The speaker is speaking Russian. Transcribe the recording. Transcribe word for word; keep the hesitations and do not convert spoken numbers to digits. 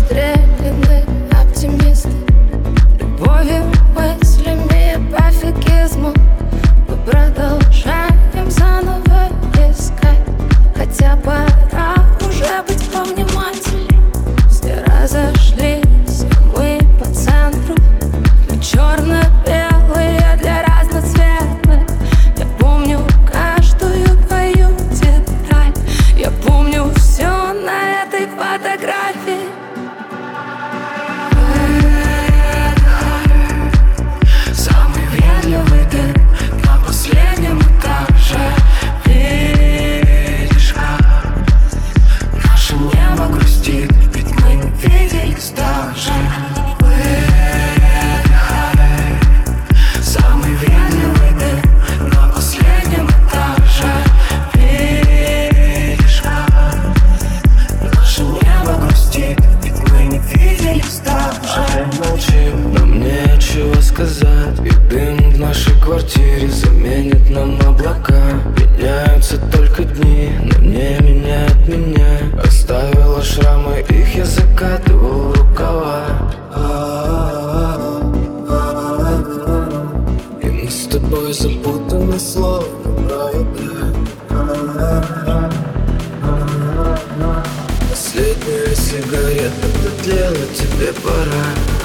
застрелены оптимисты. Любовью, мыслями, пофигизму мы продолжаем заново искать. Хотя пора уже быть повнимательней. Все разошлись, а мы по центру. Мы черно-белые для разноцветных. Я помню каждую твою деталь. Я помню все на этой фотографии. Самый въедливый дым на последнем этаже. Видишь, как наше небо грустит, ведь мы не виделись даже. Выдыхай. Самый въедливый дым на последнем этаже. Видишь, как наше небо грустит, ведь мы не виделись даже. Молчим, но мне нечего сказать. И дым в нашей квартире заменит нам облака. Меняются только дни, но не меняет меня. Оставила шрамы, их я закатывал в рукава. И мы с тобой запутаны словно провода. Последняя сигарета дотлела, тебе пора.